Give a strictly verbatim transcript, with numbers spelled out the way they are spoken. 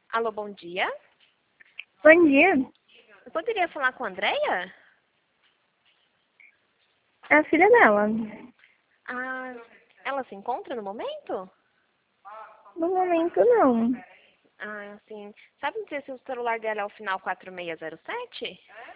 Alô, bom dia. Bom dia. Eu poderia falar com a Andrea? É a filha dela. Ah, ela se encontra no momento? No momento, não. Ah, sim. Sabe dizer se o celular dela é o final quatro seis zero sete?